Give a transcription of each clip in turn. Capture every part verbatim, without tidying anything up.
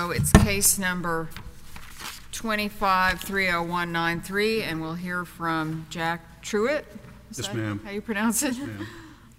So it's case number twenty-five three oh one nine three, and we'll hear from Jack Truitt. Is Yes, that ma'am. how you pronounce it? Yes, ma'am.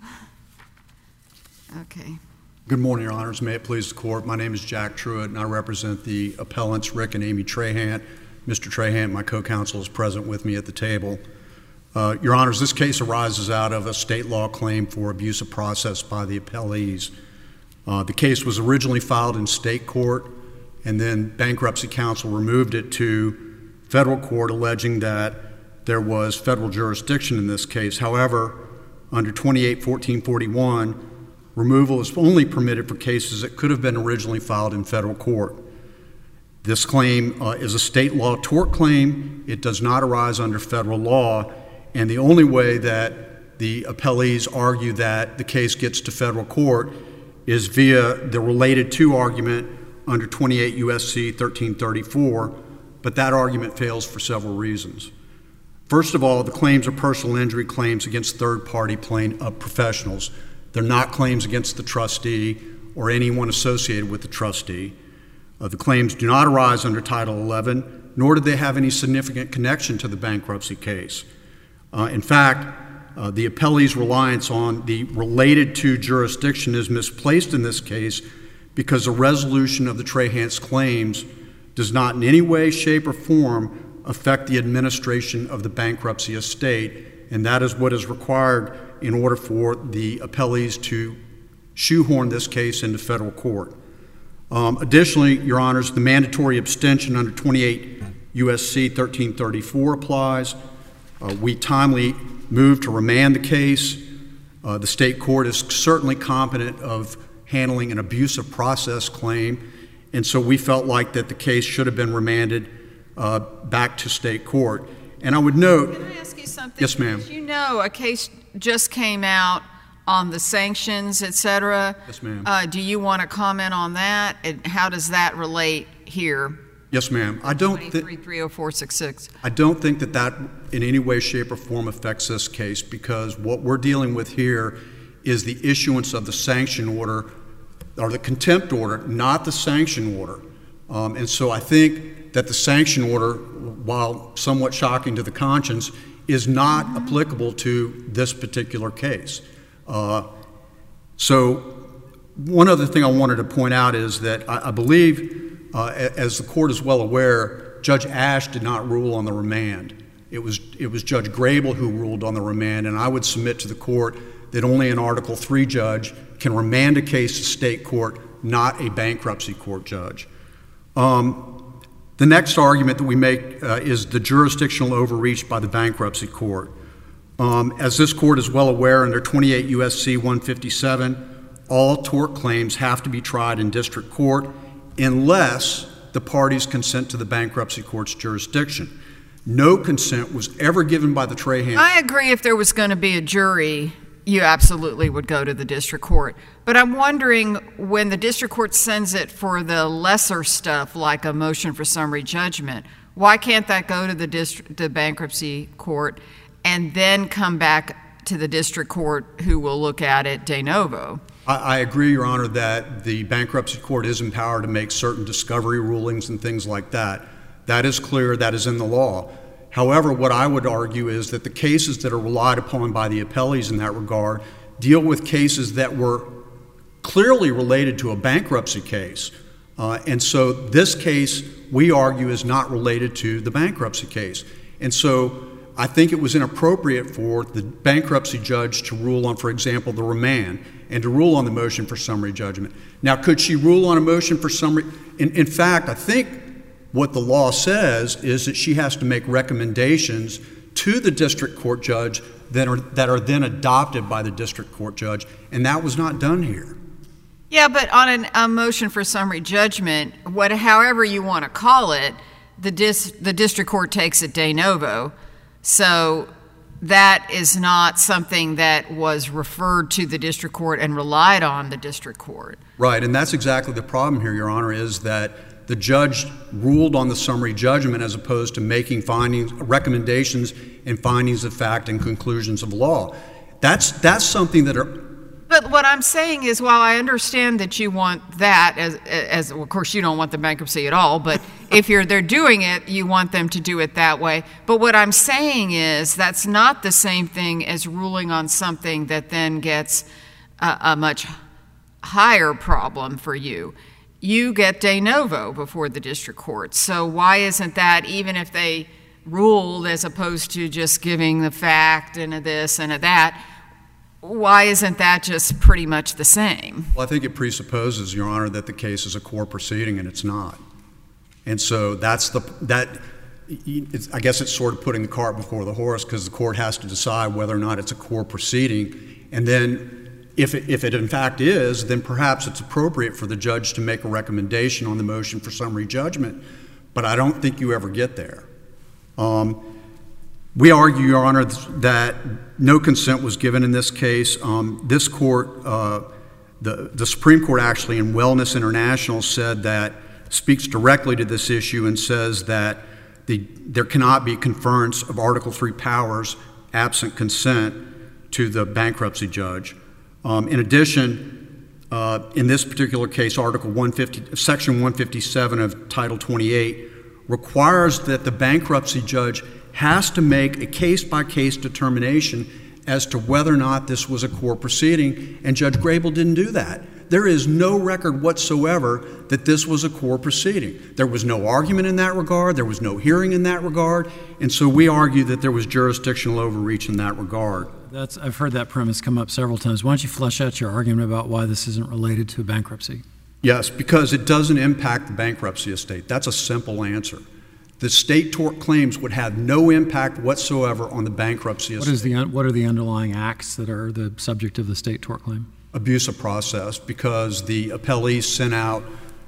Okay. Good morning, Your Honors. May it please the Court. My name is Jack Truitt, and I represent the appellants Rick and Amy Trahant. Mister Trahant, my co-counsel, is present with me at the table. Uh, Your Honors, this case arises out of a state law claim for abuse of process by the appellees. Uh, the case was originally filed in state court, and then bankruptcy counsel removed it to federal court, alleging that there was federal jurisdiction in this case. However, under twenty-eight fourteen forty-one, removal is only permitted for cases that could have been originally filed in federal court. This claim uh, is a state law tort claim. It does not arise under federal law, and the only way that the appellees argue that the case gets to federal court is via the related to argument under twenty-eight U S C thirteen thirty-four, but that argument fails for several reasons. First of all, the claims are personal injury claims against third-party plain uh, professionals. They're not claims against the trustee or anyone associated with the trustee. Uh, the claims do not arise under Title eleven, nor do they have any significant connection to the bankruptcy case. Uh, in fact, uh, the appellee's reliance on the related to jurisdiction is misplaced in this case because the resolution of the Trahant's claims does not in any way, shape, or form affect the administration of the bankruptcy estate, and that is what is required in order for the appellees to shoehorn this case into federal court. Um, additionally, Your Honors, the mandatory abstention under twenty-eight U S C thirteen thirty-four applies. Uh, we timely moved to remand the case. Uh, the state court is certainly competent of handling an abuse of process claim, and so we felt like that the case should have been remanded uh, back to state court. And I would note— Can I ask you something? Yes, ma'am. You know, a case just came out on the sanctions, et cetera. Yes, ma'am. Uh, do you want to comment on that? And how does that relate here? Yes, ma'am. I don't think— twenty-three three oh four sixty-six. I don't think that that in any way, shape, or form affects this case, because what we're dealing with here is the issuance of the sanction order, or the contempt order, not the sanction order. Um, and so I think that the sanction order, while somewhat shocking to the conscience, is not mm-hmm. applicable to this particular case. Uh, so one other thing I wanted to point out is that I, I believe, uh, as the court is well aware, Judge Ash did not rule on the remand. It was, it was Judge Grable who ruled on the remand, and I would submit to the court that only an Article three judge can remand a case to state court, not a bankruptcy court judge. Um, the next argument that we make uh, is the jurisdictional overreach by the bankruptcy court. Um, as this court is well aware, under twenty-eight U S C one fifty-seven, all tort claims have to be tried in district court unless the parties consent to the bankruptcy court's jurisdiction. No consent was ever given by the Trahant. I agree if there was going to be a jury, you absolutely would go to the district court. But I'm wondering, when the district court sends it for the lesser stuff, like a motion for summary judgment, why can't that go to the district, the bankruptcy court, and then come back to the district court, who will look at it de novo? I, I agree, Your Honor, that the bankruptcy court is empowered to make certain discovery rulings and things like that. That is clear. That is in the law. However, what I would argue is that the cases that are relied upon by the appellees in that regard deal with cases that were clearly related to a bankruptcy case. Uh, and so this case, we argue, is not related to the bankruptcy case. And so I think it was inappropriate for the bankruptcy judge to rule on, for example, the remand, and to rule on the motion for summary judgment. Now, could she rule on a motion for summary? In, in fact, I think what the law says is that she has to make recommendations to the district court judge that are, that are then adopted by the district court judge, and that was not done here. Yeah, but on an, a motion for summary judgment, what, however you want to call it, the, dis, the district court takes it de novo. So that is not something that was referred to the district court and relied on the district court. Right, and that's exactly the problem here, Your Honor, is that the judge ruled on the summary judgment as opposed to making findings, recommendations and findings of fact and conclusions of law. That's, that's something that are, But what I'm saying is, while I understand that you want that, as, as of course you don't want the bankruptcy at all, but if you're they're doing it, you want them to do it that way. But what I'm saying is that's not the same thing as ruling on something that then gets a, a much higher problem for you. You get de novo before the district court. So why isn't that, even if they ruled as opposed to just giving the fact and a this and a that, why isn't that just pretty much the same? Well, I think it presupposes, Your Honor, that the case is a core proceeding, and it's not. And so that's the, that, it's, I guess it's sort of putting the cart before the horse, because the court has to decide whether or not it's a core proceeding. And then if it, if it in fact is, then perhaps it's appropriate for the judge to make a recommendation on the motion for summary judgment. But I don't think you ever get there. Um, we argue, Your Honor, that no consent was given in this case. Um, this court, uh, the, the Supreme Court actually in Wellness International said that, speaks directly to this issue and says that the, there cannot be conference of Article three powers absent consent to the bankruptcy judge. Um, in addition, uh, in this particular case, Article one fifty, Section one fifty-seven of Title twenty-eight requires that the bankruptcy judge has to make a case-by-case determination as to whether or not this was a core proceeding, and Judge Grable didn't do that. There is no record whatsoever that this was a core proceeding. There was no argument in that regard. There was no hearing in that regard. And so we argue that there was jurisdictional overreach in that regard. That's, I've heard that premise come up several times. Why don't you flesh out your argument about why this isn't related to bankruptcy? Yes, because it doesn't impact the bankruptcy estate. That's a simple answer. The state tort claims would have no impact whatsoever on the bankruptcy estate. What is the, what are the underlying acts that are the subject of the state tort claim? Abuse of process, because the appellees sent out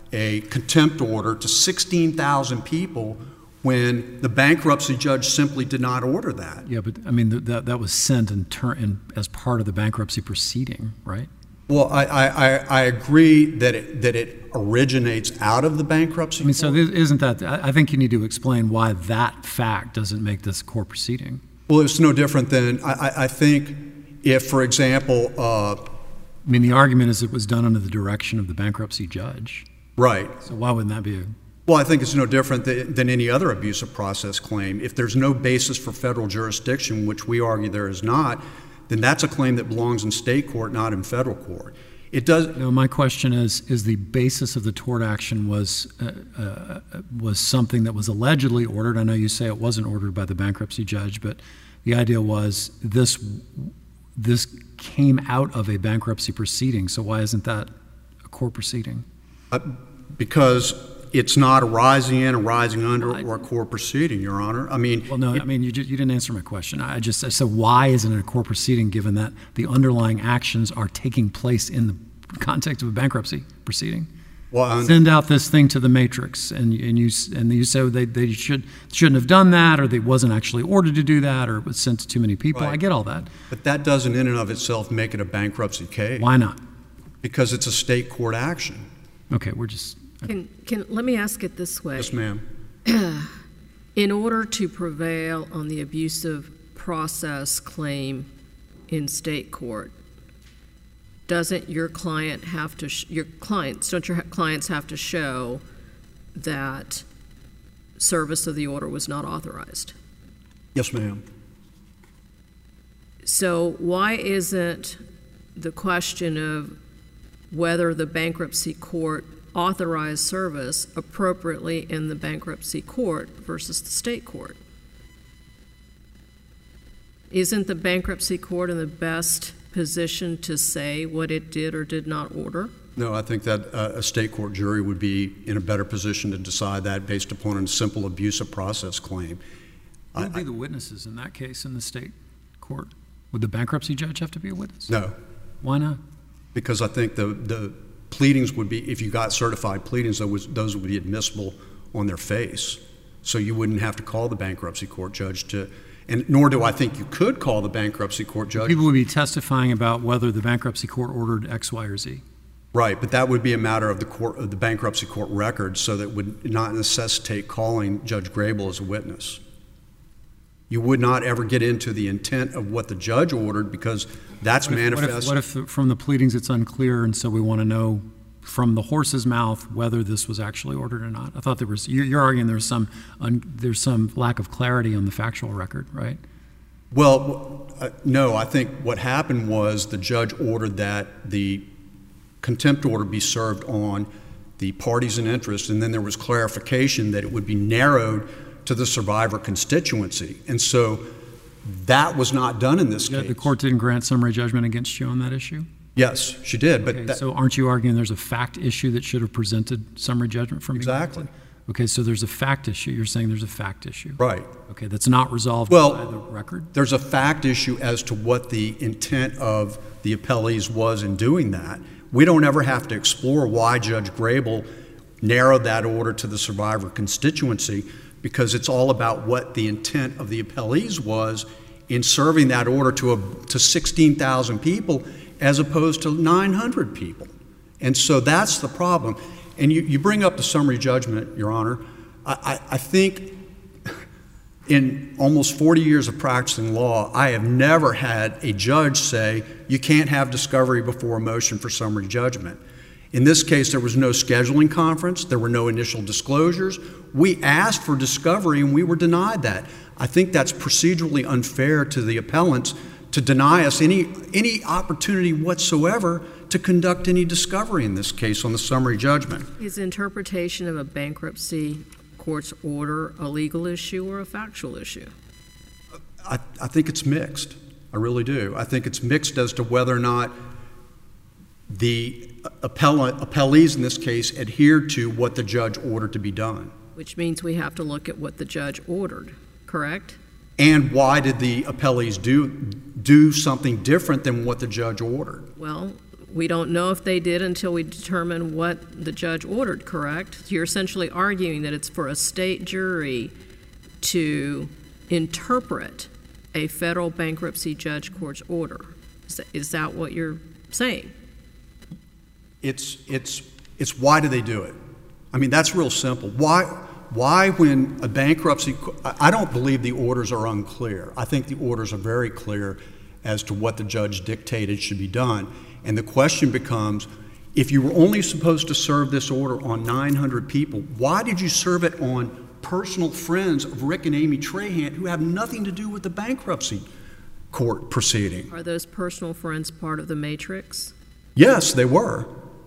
a contempt order to sixteen thousand people when the bankruptcy judge simply did not order that. Yeah, but I mean, that, that was sent in turn in, as part of the bankruptcy proceeding, right? Well, I, I, I agree that it, that it originates out of the bankruptcy I mean, court. so isn't that, I think you need to explain why that fact doesn't make this core proceeding. Well, it's no different than, I, I think if, for example, uh, I mean, the argument is it was done under the direction of the bankruptcy judge. right. So why wouldn't that be a... Well, I think it's no different than, than any other abuse of process claim. If there's no basis for federal jurisdiction, which we argue there is not, then that's a claim that belongs in state court, not in federal court. It does. No, my question is: is the basis of the tort action was uh, uh, was something that was allegedly ordered? I know you say it wasn't ordered by the bankruptcy judge, but the idea was this this came out of a bankruptcy proceeding. So why isn't that a core proceeding? Uh, because it's not arising in, arising under, I, or a core proceeding, Your Honor. I mean, well, no, it, I mean you, you didn't answer my question. I just I said why isn't it a core proceeding, given that the underlying actions are taking place in the context of a bankruptcy proceeding? Well, send out this thing to the matrix, and and you and you said they they should shouldn't have done that, or they wasn't actually ordered to do that, or it was sent to too many people. Right. I get all that, but that doesn't, in and of itself, make it a bankruptcy case. Why not? Because it's a state court action. Okay, we're just. Can, can, let me ask it this way. Yes, ma'am. In order to prevail on the abusive process claim in state court, doesn't your client have to, sh- your clients, don't your clients have to show that service of the order was not authorized? Yes, ma'am. So why isn't the question of whether the bankruptcy court authorized service appropriately in the bankruptcy court versus the state court? Isn't the bankruptcy court in the best position to say what it did or did not order? No, I think that uh, a state court jury would be in a better position to decide that based upon a simple abuse of process claim. Who would be the witnesses in that case in the state court? Would the bankruptcy judge have to be a witness? No. Why not? Because I think the, the pleadings would be, if you got certified pleadings, those, those would be admissible on their face. So you wouldn't have to call the bankruptcy court judge to, and nor do I think you could call the bankruptcy court judge. People would be testifying about whether the bankruptcy court ordered X, Y, or Z. Right, but that would be a matter of the court, of the bankruptcy court record, so that would not necessitate calling Judge Grable as a witness. You would not ever get into the intent of what the judge ordered because that's what if, manifest. What if, what if from the pleadings it's unclear, and so we want to know from the horse's mouth whether this was actually ordered or not? I thought there was. You're, you're arguing there's some un, there's some lack of clarity on the factual record, right? Well, uh, no. I think what happened was the judge ordered that the contempt order be served on the parties in interest, and then there was clarification that it would be narrowed to the survivor constituency. And so that was not done in this Yeah, case. the court didn't grant summary judgment against you on that issue? Yes, she did. But Okay, that, so aren't you arguing there's a fact issue that should have presented summary judgment from you? Exactly. Okay, so there's a fact issue. You're saying there's a fact issue. right. Okay, that's not resolved Well, by the record? There's a fact issue as to what the intent of the appellees was in doing that. We don't ever have to explore why Judge Grable narrowed that order to the survivor constituency, because it's all about what the intent of the appellees was in serving that order to a, to sixteen thousand people as opposed to nine hundred people. And so that's the problem. And you, you bring up the summary judgment, Your Honor. I, I, I think in almost forty years of practicing law, I have never had a judge say you can't have discovery before a motion for summary judgment. In this case, there was no scheduling conference. There were no initial disclosures. We asked for discovery, and we were denied that. I think that's procedurally unfair to the appellants to deny us any, any opportunity whatsoever to conduct any discovery in this case on the summary judgment. Is interpretation of a bankruptcy court's order a legal issue or a factual issue? I, I think it's mixed. I really do. I think it's mixed as to whether or not the appellant, appellees in this case adhered to what the judge ordered to be done. Which means we have to look at what the judge ordered, correct? And why did the appellees do, do something different than what the judge ordered? Well, we don't know if they did until we determine what the judge ordered, correct? You're essentially arguing that it's for a state jury to interpret a federal bankruptcy judge court's order. Is that, is that what you're saying? It's, it's, it's why do they do it? I mean, that's real simple. Why, why when a bankruptcy, I don't believe the orders are unclear. I think the orders are very clear as to what the judge dictated should be done. And the question becomes, if you were only supposed to serve this order on nine hundred people, why did you serve it on personal friends of Rick and Amy Trahant who have nothing to do with the bankruptcy court proceeding? Are those personal friends part of the matrix? Yes, they were.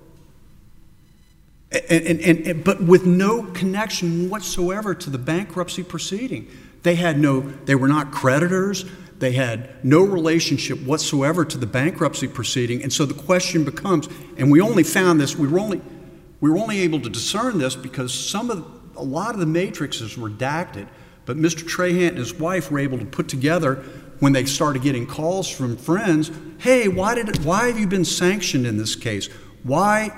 And, and, and, but with no connection whatsoever to the bankruptcy proceeding. They had no, they were not creditors. They had no relationship whatsoever to the bankruptcy proceeding. And so the question becomes, and we only found this, we were only, we were only able to discern this because some of, a lot of the matrix is redacted, but Mister Trahant and his wife were able to put together when they started getting calls from friends, hey, why did it, why have you been sanctioned in this case? Why?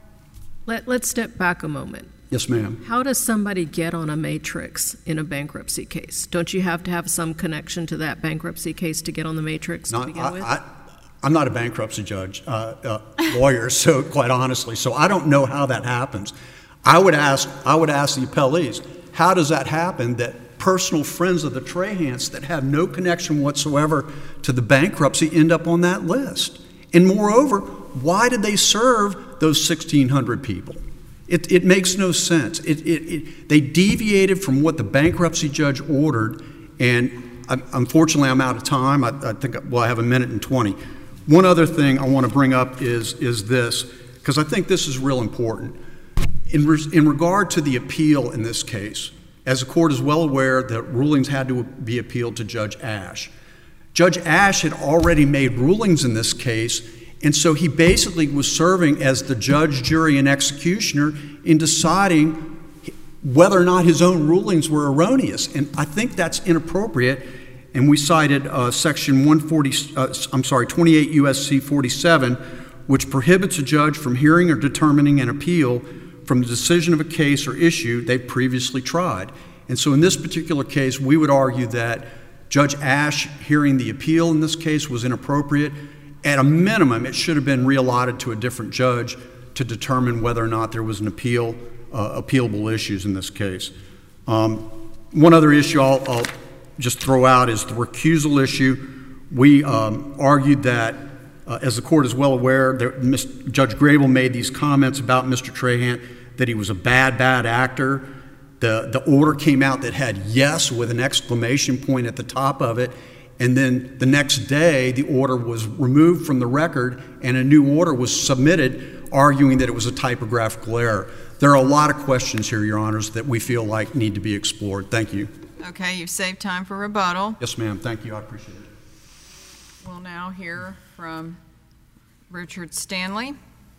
Let, let's step back a moment. Yes, ma'am. How does somebody get on a matrix in a bankruptcy case? Don't you have to have some connection to that bankruptcy case to get on the matrix Not, to begin I, with? I, I'm not a bankruptcy judge, uh, uh, lawyer, so quite honestly, so I don't know how that happens. I would ask, I would ask the appellees, how does that happen that personal friends of the Trahants that have no connection whatsoever to the bankruptcy end up on that list? And moreover, why did they serve those sixteen hundred people? It, it makes no sense. It, it, it, they deviated from what the bankruptcy judge ordered, and I, unfortunately I'm out of time. I, I think, well, I have a minute and twenty. One other thing I want to bring up is, is this, because I think this is real important. In, re, in regard to the appeal in this case, as the court is well aware, the rulings had to be appealed to Judge Ash. Judge Ash had already made rulings in this case, and so he basically was serving as the judge, jury, and executioner in deciding whether or not his own rulings were erroneous. And I think that's inappropriate. And we cited uh, section one forty, uh, I'm sorry, twenty-eight U S C forty-seven, which prohibits a judge from hearing or determining an appeal from the decision of a case or issue they've previously tried. And so in this particular case, we would argue that Judge Ash hearing the appeal in this case was inappropriate. At a minimum, it should have been reallotted to a different judge to determine whether or not there was an appeal, uh, appealable issues in this case. Um, one other issue I'll, I'll just throw out is the recusal issue. We um, argued that, uh, as the court is well aware, that Miz Judge Grable made these comments about Mister Trahant, that he was a bad, bad actor. The, the order came out that had yes with an exclamation point at the top of it, and then the next day the order was removed from the record and a new order was submitted arguing that it was a typographical error. There are a lot of questions here, Your Honors, that we feel like need to be explored. Thank you. Okay, you've saved time for rebuttal. Yes, ma'am. Thank you. I appreciate it. We'll now hear from Richard Stanley.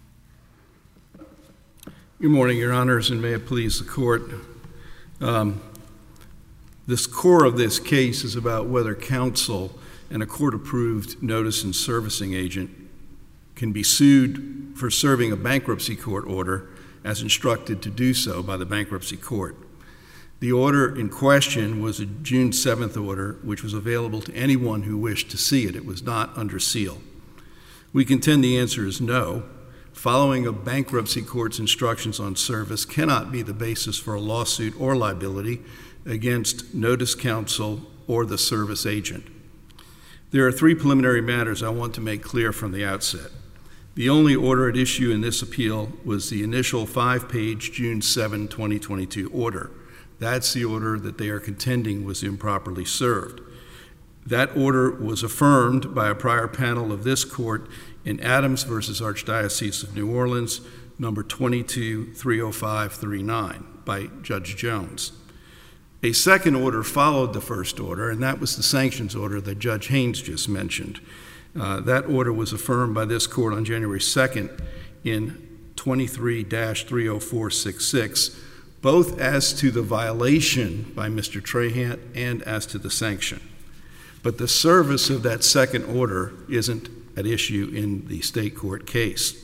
Good morning, Your Honors, and may it please the court. Um, this core of this case is about whether counsel and a court-approved notice and servicing agent can be sued for serving a bankruptcy court order as instructed to do so by the bankruptcy court. The order in question was a June seventh order, which was available to anyone who wished to see it. It was not under seal. We contend the answer is no. Following a bankruptcy court's instructions on service cannot be the basis for a lawsuit or liability against notice counsel or the service agent. There are three preliminary matters I want to make clear from the outset. The only order at issue in this appeal was the initial five-page June seventh, twenty twenty-two order. That's the order that they are contending was improperly served. That order was affirmed by a prior panel of this court in Adams versus Archdiocese of New Orleans, number twenty-two three oh five thirty-nine by Judge Jones. A second order followed the first order, and that was the sanctions order that Judge Haynes just mentioned. Uh, that order was affirmed by this court on January second in twenty-three dash three oh four sixty-six, both as to the violation by Mister Trahant and as to the sanction. But the service of that second order isn't at issue in the state court case.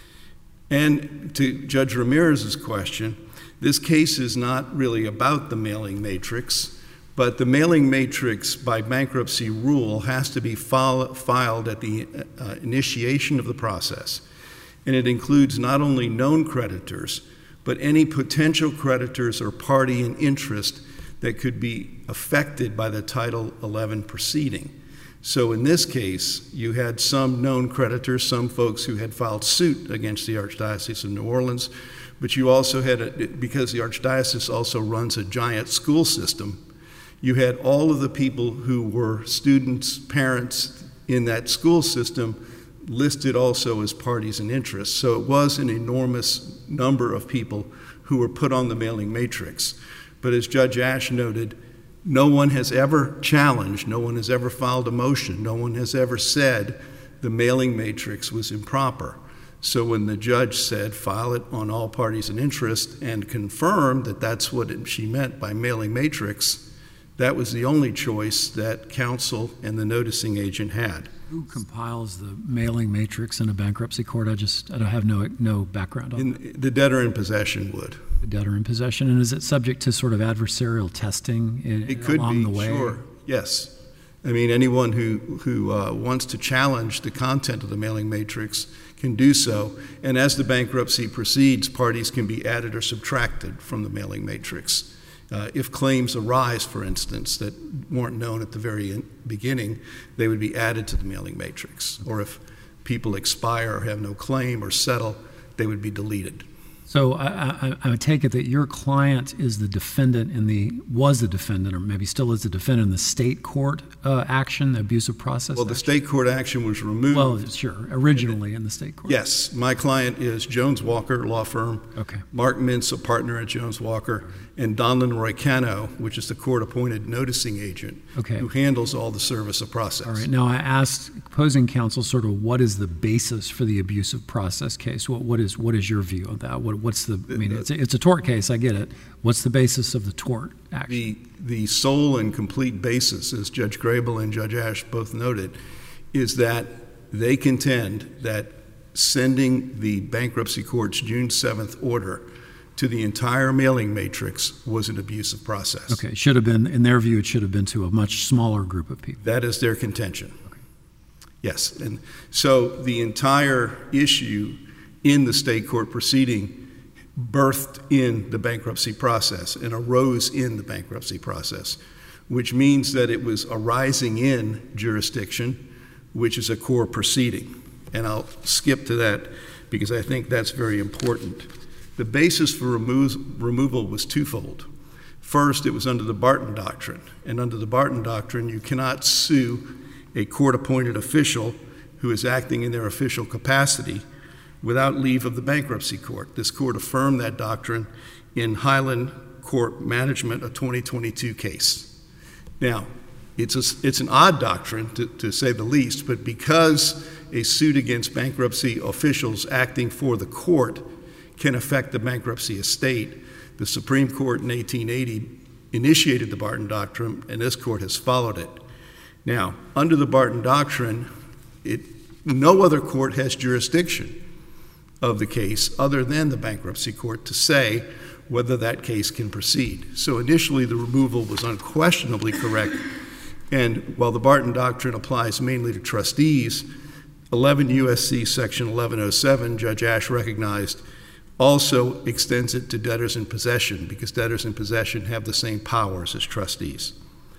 And to Judge Ramirez's question, this case is not really about the mailing matrix, but the mailing matrix by bankruptcy rule has to be file, filed at the uh, initiation of the process. And it includes not only known creditors, but any potential creditors or party in interest that could be affected by the Title eleven proceeding. So in this case, you had some known creditors, some folks who had filed suit against the Archdiocese of New Orleans, but you also had, a, because the Archdiocese also runs a giant school system, you had all of the people who were students, parents in that school system listed also as parties in interest. So it was an enormous number of people who were put on the mailing matrix. But as Judge Ash noted, no one has ever challenged, no one has ever filed a motion, no one has ever said the mailing matrix was improper. So when the judge said file it on all parties in interest and confirmed that that's what it, she meant by mailing matrix, that was the only choice that counsel and the noticing agent had. Who compiles the mailing matrix in a bankruptcy court? I just I don't have no no background on in, that. The debtor in possession would. The debtor in possession, and is it subject to sort of adversarial testing in, it could along be, the way? Sure, yes. I mean, anyone who, who uh, wants to challenge the content of the mailing matrix can do so, and as the bankruptcy proceeds, parties can be added or subtracted from the mailing matrix. Uh, if claims arise, for instance, that weren't known at the very in- beginning, they would be added to the mailing matrix. Or if people expire or have no claim or settle, they would be deleted. So I, I, I would take it that your client is the defendant in the, was the defendant, or maybe still is the defendant in the state court uh, action, the abusive process Well, the action? state court action was removed. Well, sure, originally in the state court. Yes, my client is Jones Walker Law Firm. Okay. Mark Mintz, a partner at Jones Walker, and Donlin Roy Cano, which is the court-appointed noticing agent, Okay. who handles all the service of process. All right. Now, I asked opposing counsel sort of what is the basis for the abusive process case? What, what is what is your view of that? What, what's the, I mean, it's a, it's a tort case, I get it. What's the basis of the tort action? The, the sole and complete basis, as Judge Grable and Judge Ash both noted, is that they contend that sending the bankruptcy court's June seventh order to the entire mailing matrix was an abusive process. Okay, should have been, in their view, it should have been to a much smaller group of people. That is their contention. Okay. Yes, and so the entire issue in the state court proceeding birthed in the bankruptcy process and arose in the bankruptcy process. which means that it was arising in jurisdiction, which is a core proceeding. And I'll skip to that because I think that's very important. The basis for remo- removal was twofold. First, it was under the Barton Doctrine. And under the Barton Doctrine, you cannot sue a court-appointed official who is acting in their official capacity without leave of the bankruptcy court. This court affirmed that doctrine in Highland Court Management, a twenty twenty-two case. Now, it's, a, it's an odd doctrine, to, to say the least, but because a suit against bankruptcy officials acting for the court can affect the bankruptcy estate, the Supreme Court in eighteen eighty initiated the Barton Doctrine, and this court has followed it. Now, under the Barton Doctrine, it, no other court has jurisdiction of the case other than the bankruptcy court to say whether that case can proceed. So initially, the removal was unquestionably correct, and while the Barton Doctrine applies mainly to trustees, eleven U S C Section eleven oh seven, Judge Ash recognized, also extends it to debtors in possession because debtors in possession have the same powers as trustees.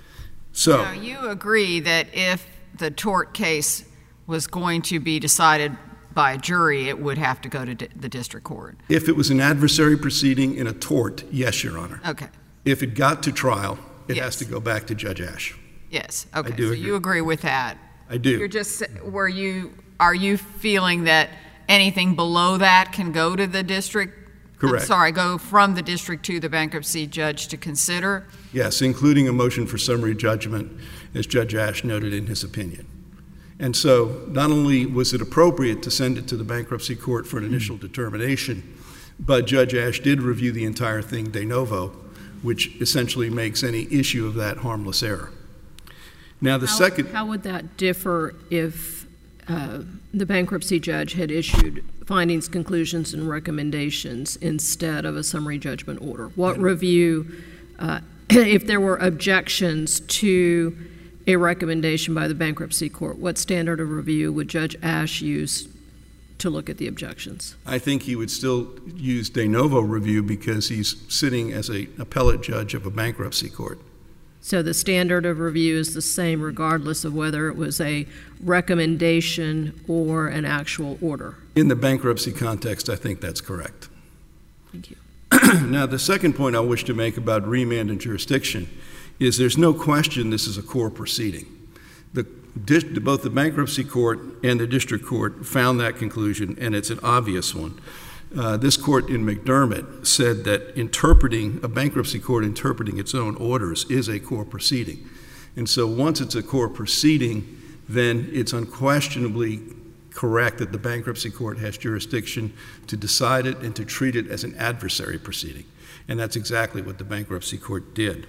So, now, you agree that if the tort case was going to be decided by a jury, it would have to go to di- the district court? If it was an adversary proceeding in a tort, yes, Your Honor. Okay. If it got to trial, it Yes. has to go back to Judge Ash. Yes. Okay. I do so agree. you agree with that? I do. You're just were you are you feeling that anything below that can go to the district? Correct. I'm sorry, go from the district to the bankruptcy judge to consider? Yes, including a motion for summary judgment, as Judge Ash noted in his opinion. And so not only was it appropriate to send it to the bankruptcy court for an initial determination, but Judge Ash did review the entire thing de novo, which essentially makes any issue of that harmless error. Now, the How- second... How would that differ if uh, the bankruptcy judge had issued findings, conclusions, and recommendations instead of a summary judgment order? What review, uh, if there were objections to a recommendation by the bankruptcy court, what standard of review would Judge Ash use to look at the objections? I think he would still use de novo review because he's sitting as an appellate judge of a bankruptcy court. So the standard of review is the same regardless of whether it was a recommendation or an actual order? In the bankruptcy context, I think that's correct. Thank you. Now, the second point I wish to make about remand and jurisdiction is there's no question this is a core proceeding. The, both the bankruptcy court and the district court found that conclusion, and it's an obvious one. Uh, this court in McDermott said that interpreting, a bankruptcy court interpreting its own orders is a core proceeding. And so once it's a core proceeding, then it's unquestionably correct that the bankruptcy court has jurisdiction to decide it and to treat it as an adversary proceeding. And that's exactly what the bankruptcy court did.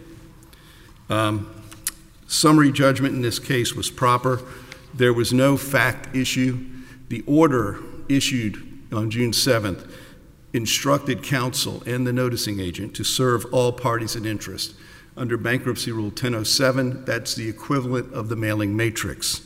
Um, summary judgment in this case was proper. There was no fact issue. The order issued on June seventh instructed counsel and the noticing agent to serve all parties in interest. Under Bankruptcy Rule ten oh seven, that's the equivalent of the mailing matrix.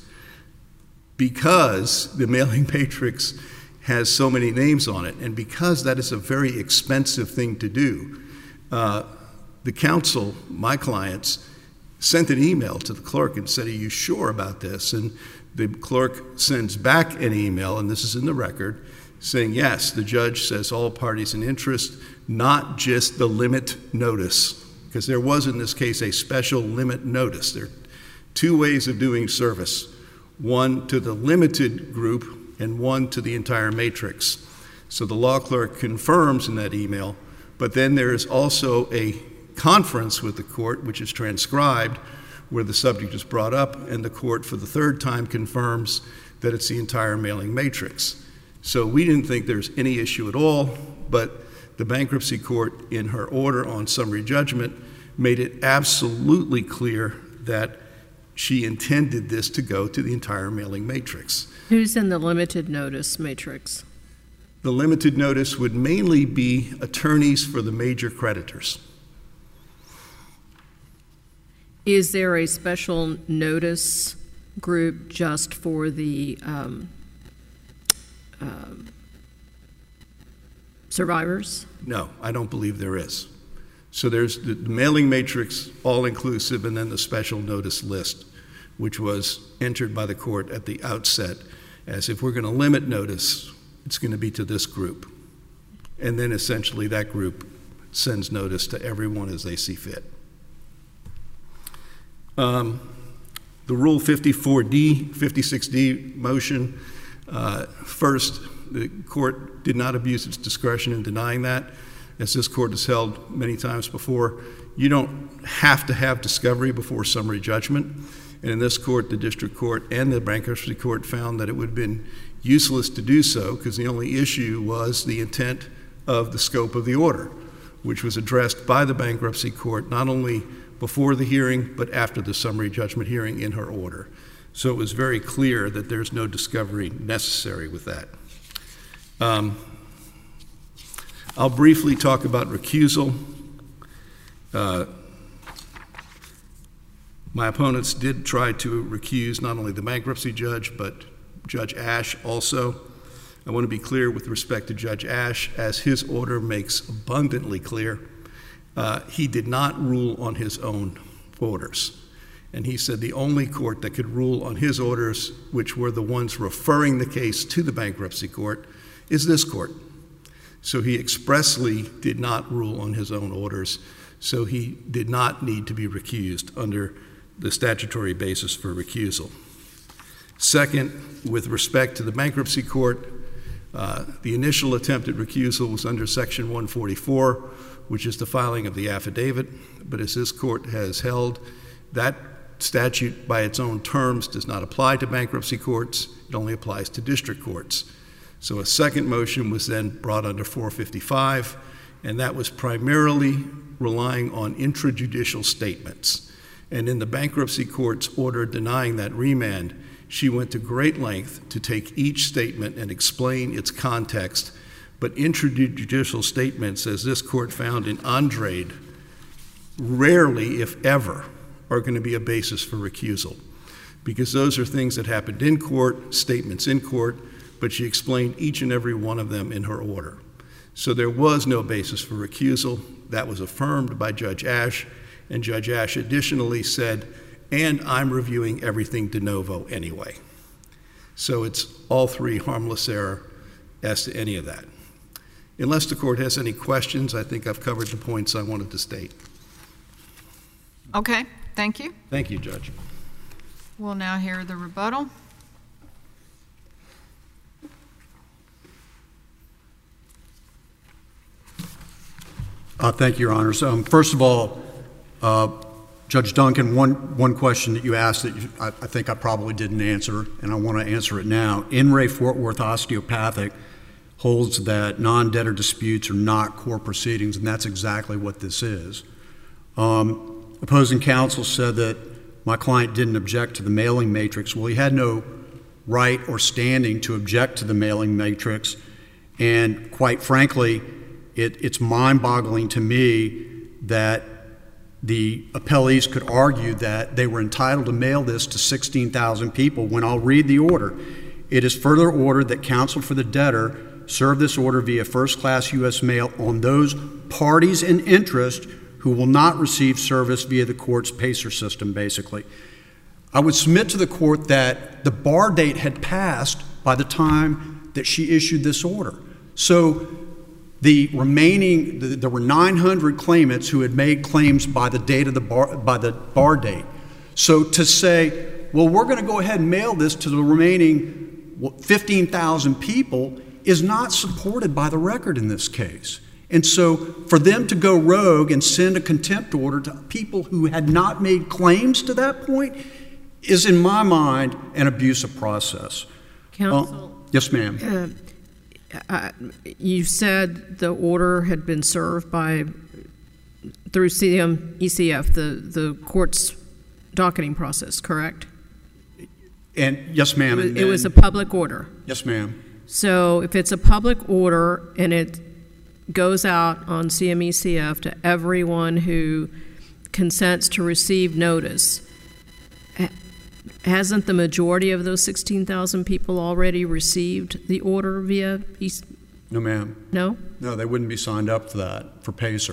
Because the mailing matrix has so many names on it, and because that is a very expensive thing to do, uh, the counsel, my clients, sent an email to the clerk and said, "Are you sure about this?" And the clerk sends back an email, and this is in the record, saying, yes, the judge says all parties in interest, not just the limit notice, because there was in this case a special limit notice. There are two ways of doing service, one to the limited group and one to the entire matrix. So the law clerk confirms in that email, but then there is also a conference with the court, which is transcribed, where the subject is brought up, and the court for the third time confirms that it's the entire mailing matrix. So we didn't think there's any issue at all, but the bankruptcy court, in her order on summary judgment, made it absolutely clear that she intended this to go to the entire mailing matrix. Who's in the limited notice matrix? The limited notice would mainly be attorneys for the major creditors. Is there a special notice group just for the um, um, survivors? No, I don't believe there is. So there's the mailing matrix, all-inclusive, and then the special notice list, which was entered by the court at the outset as if we're going to limit notice, it's going to be to this group. And then essentially that group sends notice to everyone as they see fit. Um, the Rule fifty-four D, fifty-six D motion, uh, first, the court did not abuse its discretion in denying that. As this court has held many times before, you don't have to have discovery before summary judgment. And in this court, the district court and the bankruptcy court found that it would have been useless to do so because the only issue was the intent of the scope of the order, which was addressed by the bankruptcy court not only before the hearing but after the summary judgment hearing in her order. So it was very clear that there's no discovery necessary with that. Um, I'll briefly talk about recusal. Uh, my opponents did try to recuse not only the bankruptcy judge, but Judge Ash also. I want to be clear with respect to Judge Ash, as his order makes abundantly clear, uh, he did not rule on his own orders. And he said the only court that could rule on his orders, which were the ones referring the case to the bankruptcy court, is this court. So he expressly did not rule on his own orders, so he did not need to be recused under the statutory basis for recusal. Second, with respect to the bankruptcy court, uh, the initial attempt at recusal was under Section one forty-four, which is the filing of the affidavit, but as this court has held, that statute by its own terms does not apply to bankruptcy courts, it only applies to district courts. So a second motion was then brought under four fifty-five, and that was primarily relying on intrajudicial statements. And in the bankruptcy court's order denying that remand, she went to great length to take each statement and explain its context, but intrajudicial statements, as this court found in Andrade, rarely, if ever, are going to be a basis for recusal, because those are things that happened in court, statements in court, but she explained each and every one of them in her order. So there was no basis for recusal. That was affirmed by Judge Ash, and Judge Ash additionally said, and I'm reviewing everything de novo anyway. So it's all three harmless error as to any of that. Unless the court has any questions, I think I've covered the points I wanted to state. Okay, thank you. Thank you, Judge. We'll now hear the rebuttal. Uh, thank you, Your Honors. Um, first of all, uh, Judge Duncan, one, one question that you asked that you, I, I think I probably didn't answer, and I want to answer it now. In re Fort Worth Osteopathic holds that non-debtor disputes are not core proceedings, and that's exactly what this is. Um, opposing counsel said that my client didn't object to the mailing matrix. Well, he had no right or standing to object to the mailing matrix, and quite frankly, it, it's mind-boggling to me that the appellees could argue that they were entitled to mail this to sixteen thousand people when I'll read the order. It is further ordered that counsel for the debtor serve this order via first-class U S mail on those parties in interest who will not receive service via the court's PACER system, basically. I would submit to the court that the bar date had passed by the time that she issued this order. So the remaining, the, there were nine hundred claimants who had made claims by the date of the bar, by the bar date. So to say, well, we're going to go ahead and mail this to the remaining fifteen thousand people is not supported by the record in this case. And so for them to go rogue and send a contempt order to people who had not made claims to that point is, in my mind, an abusive process. Counsel? Uh, yes, ma'am. Uh, Uh, you said the order had been served by, through C M E C F, the, the court's docketing process, correct? And yes, ma'am. It was, it was a public order. Yes, ma'am. So if it's a public order and it goes out on C M E C F to everyone who consents to receive notice, hasn't the majority of those sixteen thousand people already received the order via East? No, ma'am. No? No, they wouldn't be signed up for that, for PACER.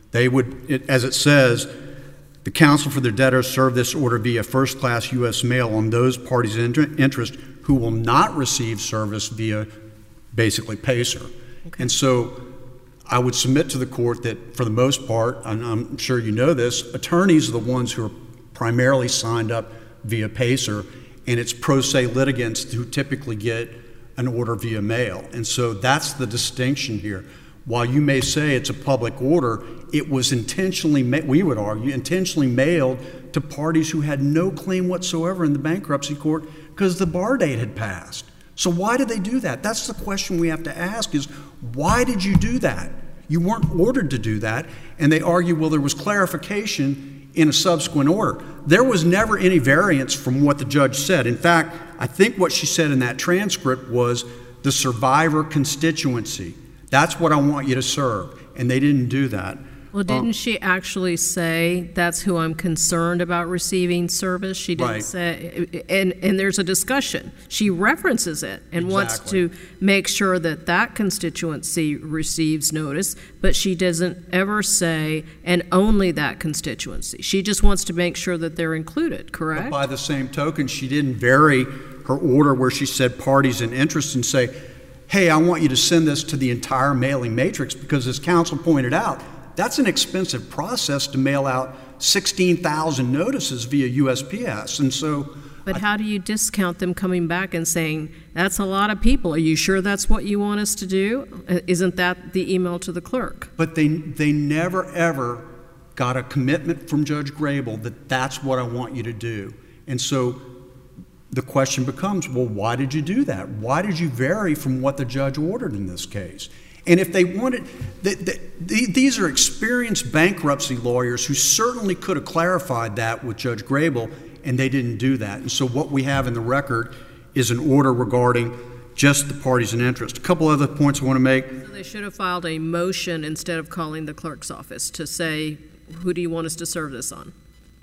They would, it, as it says, the counsel for the debtor serve this order via first-class U S mail on those parties in interest who will not receive service via basically PACER. Okay. And so I would submit to the court that for the most part, and I'm sure you know this, attorneys are the ones who are primarily signed up via PACER, and it's pro se litigants who typically get an order via mail. And so that's the distinction here. While you may say it's a public order, it was intentionally, ma- we would argue, intentionally mailed to parties who had no claim whatsoever in the bankruptcy court because the bar date had passed. So why did they do that? That's the question we have to ask is, why did you do that? You weren't ordered to do that. And they argue, well, there was clarification in a subsequent order. There was never any variance from what the judge said. In fact, I think what she said in that transcript was the survivor constituency. That's what I want you to serve. And they didn't do that. Well, didn't um, she actually say that's who I'm concerned about receiving service? She didn't right. say, and, and there's a discussion. She references it and exactly. wants to make sure that that constituency receives notice, but she doesn't ever say, and only that constituency. She just wants to make sure that they're included, correct? But by the same token, she didn't vary her order where she said parties in interest and say, hey, I want you to send this to the entire mailing matrix, because as counsel pointed out, that's an expensive process to mail out sixteen thousand notices via U S P S. And so, but how do you discount them coming back and saying, that's a lot of people. Are you sure that's what you want us to do? Isn't that the email to the clerk? But they they never, ever got a commitment from Judge Grable that that's what I want you to do. And so the question becomes, well, why did you do that? Why did you vary from what the judge ordered in this case? And if they wanted, the, the, the, these are experienced bankruptcy lawyers who certainly could have clarified that with Judge Grable, and they didn't do that. And so what we have in the record is an order regarding just the parties in interest. A couple other points I want to make. So they should have filed a motion instead of calling the clerk's office to say, who do you want us to serve this on?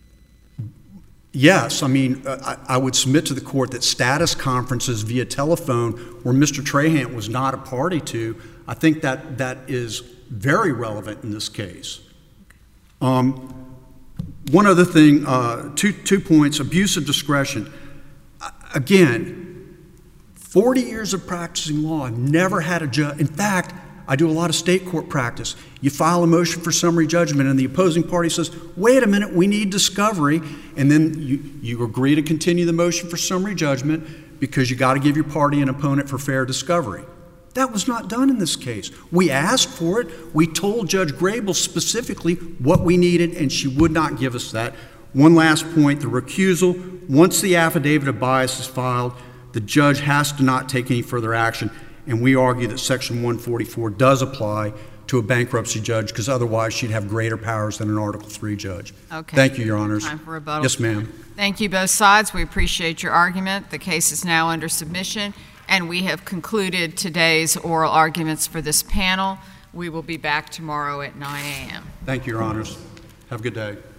Yes, I mean, uh, I, I would submit to the court that status conferences via telephone where Mister Trahant was not a party to, I think that that is very relevant in this case. Um, one other thing, uh, two, two points, abuse of discretion. Uh, again, forty years of practicing law, I've never had a judge. In fact, I do a lot of state court practice. You file a motion for summary judgment and the opposing party says, wait a minute, we need discovery. And then you, you agree to continue the motion for summary judgment because you got to give your party an opponent for fair discovery. That was not done in this case. We asked for it. We told Judge Grable specifically what we needed, and she would not give us that. One last point, the recusal. Once the affidavit of bias is filed, the judge has to not take any further action. And we argue that Section one forty-four does apply to a bankruptcy judge because otherwise she'd have greater powers than an Article three judge. Okay. Thank you, Your Honors. Time for rebuttal. Yes, ma'am. Thank you, both sides. We appreciate your argument. The case is now under submission, and we have concluded today's oral arguments for this panel. We will be back tomorrow at nine a.m. Thank you, Your Honors. Have a good day.